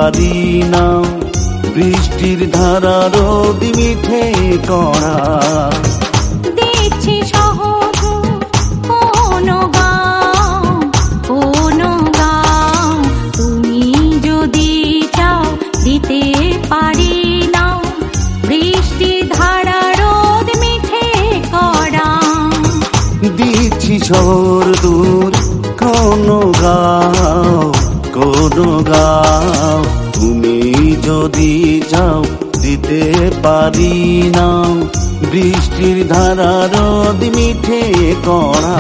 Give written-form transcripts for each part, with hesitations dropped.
পারি না, বৃষ্টির ধারা রোদ মিঠে কড়া। দিচ্ছি সহজ কোন গাও, কোন গাও, তুমি যদি চাও দিতে পারি না, বৃষ্টির ধারা রোদ মিঠে কড়া। দিচ্ছি শহর দূর কোন গাও, কোন গাও, তুমি যদি যাও দিতে পারি না, বৃষ্টির ধারা রোদ মিঠে কড়া।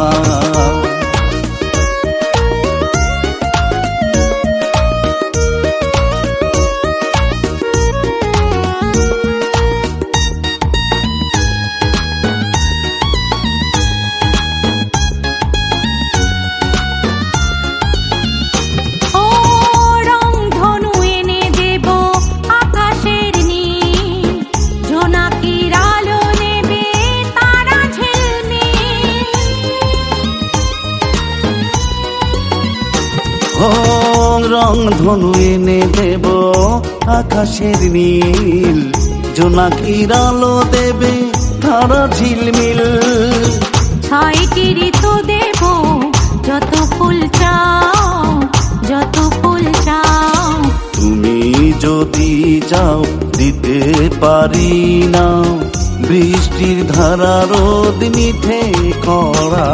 রং ধনু এনে দেব আকাশের নীল, জোনাকির আলো দেবে তারা ঝিলমিল। ছয়টি ঋতু দেব যত ফুল চাও, যত ফুল চাও, তুমি যদি যাও দিতে পারি না, বৃষ্টির ধারা রোদ মিঠে কড়া।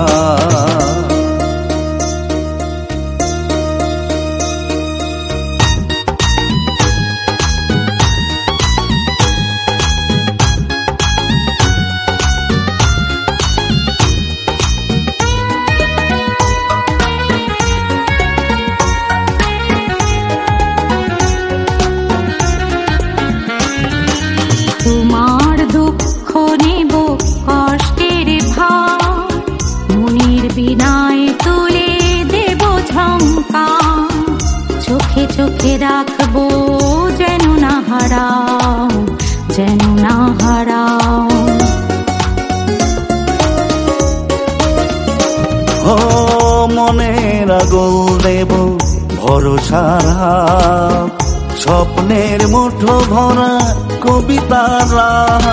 তোমার দুঃখ নেব কষ্টের ভার, মনির বিনায় তুলে দেব ঝঙ্কার। চোখে চোখে রাখবো যেন না হারাও, যেন না হারাও। ও মনের আগুন দেব ভরসারা, স্বপ্নের মুঠো ভরা কবিতারা।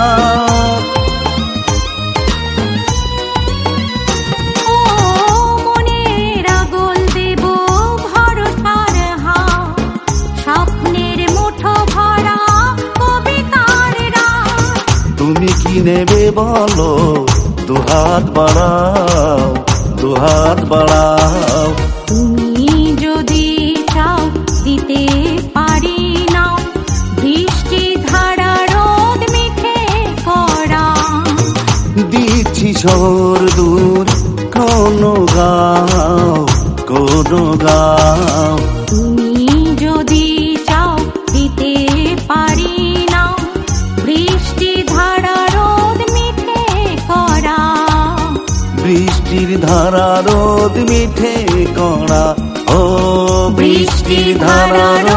ও মনের আগুন দেব ভরসার হাত, স্বপ্নের মুঠো ভরা কবিতার রাত। তুমি কি নেবে বলো, দুহাত বাড়াও, দুহাত বাড়াও। তুমি যদি চাও দিতে পারি না, বৃষ্টি ধারা রোদ মিঠে কড়া। দিচ্ছি শহর দূর কোন গাও, কোন গাও, তুমি যদি চাও দিতে পারি না, বৃষ্টি ধারা রোদ মিঠে কড়া। বৃষ্টির ধারা রোদ মিঠে কড়া। ও বৃষ্টির ধারা